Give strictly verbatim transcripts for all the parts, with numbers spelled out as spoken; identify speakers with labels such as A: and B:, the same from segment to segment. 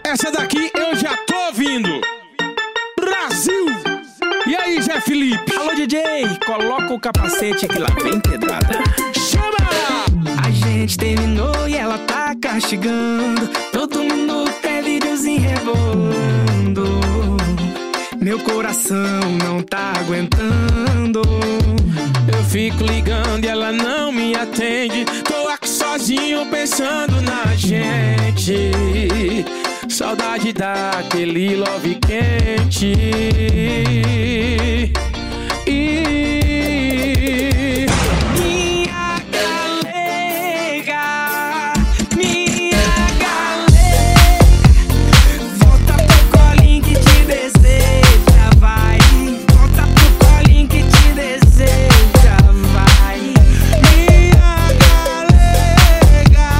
A: Essa daqui eu já tô ouvindo. Brasil! E aí, Zé Felipe?
B: Alô, D J, coloca o capacete que lá vem pedrada.
A: Chama!
B: A gente terminou e ela tá castigando. Todo minuto é videozinho rebolando. Meu coração não tá aguentando.
A: Eu fico ligando e ela não me atende. Tô aqui sozinho pensando na gente. Saudade daquele love quente. E
B: minha galega, minha galega, volta pro colinho que te deseja, vai. Volta pro colinho que te deseja, vai.
A: minha galega,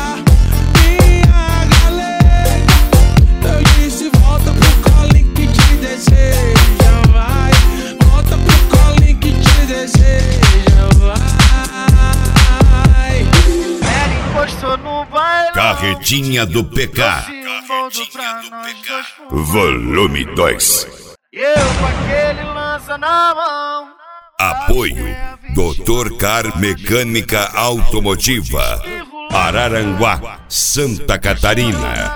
A: minha galega, eu disse volta pro colinho que te deseja, vai. Volta pro colinho que te deseja, vai.
C: Ela encostou no bailão.
D: Carretinha do P K.
C: Carretinha do P K.
D: Volume dois.
C: Eu com aquele lança na mão.
D: Apoio doutor Car Mecânica Automotiva, Araranguá, Santa Catarina.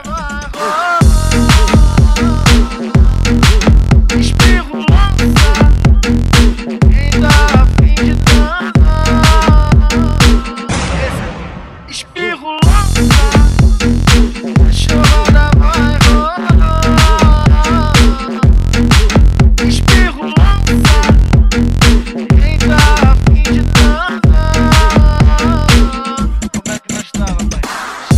C: Espirro lança. Quem tá a fim de dançar? Esse aqui. Espirro lança. A chorada vai rolar. Espirro lança. Quem tá a fim de dançar? Como é que nós tava, pai?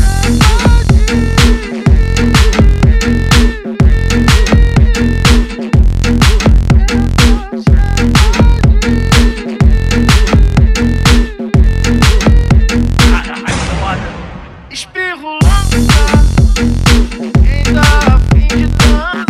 C: Espirro lança. Quem tá a fim de dançar?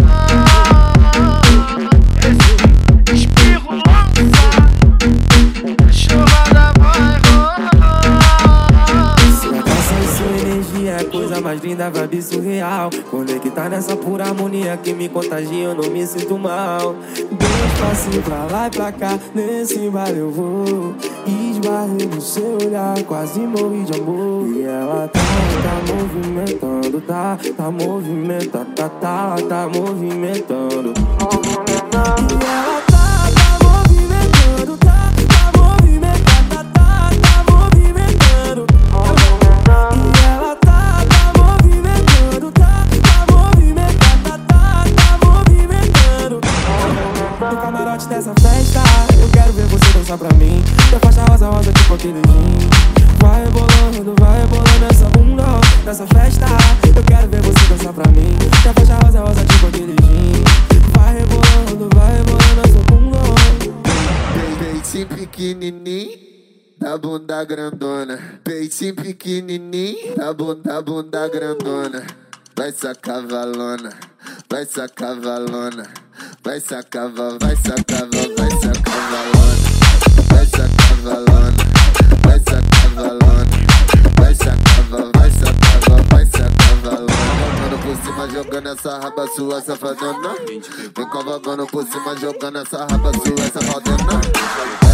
C: Esse espirro lança. A chorada vai rolar.
E: Sua atração e sua energia é a coisa mais linda, vibe surreal. Conectar nessa pura harmonia que me contagia, eu não me sinto mal. Dois passinhos pra lá e pra cá, nesse baile eu vou. Esbarrei no seu olhar, quase morri de amor. E ela tá, tá movimentando, tá, tá movimentando, tá, tá, tá movimentando. E ela tá, tá movimentando, tá, tá movimentando, tá, tá, tá movimentando. E ela tá, tá movimentando, tá, tá movimentando, tá, tá, tá movimentando. No camarote dessa festa, eu quero ver você dançar pra mim. Da faixa rosa, rosa tipo aquele gin. Vai rebolando, vai rebolando essa bunda nessa festa. Eu quero ver você dançar pra mim. Da faixa rosa, rosa tipo aquele gin. Vai rebolando, vai rebolando essa bunda.
F: Peitinho pequenininho, da bunda grandona. Peitinho pequenininho, da bunda, bunda grandona. Vai sacar valona, vai sacar valona. Vai sacar, vai sacar, vai sacar valona. Vai sacar valona, vai sacar valona. Vai sacar, vai sacar, vai sacar valona. Jogando por cima, jogando essa raba sua safadona. Vem cavalgando por cima, jogando essa raba sua safadona.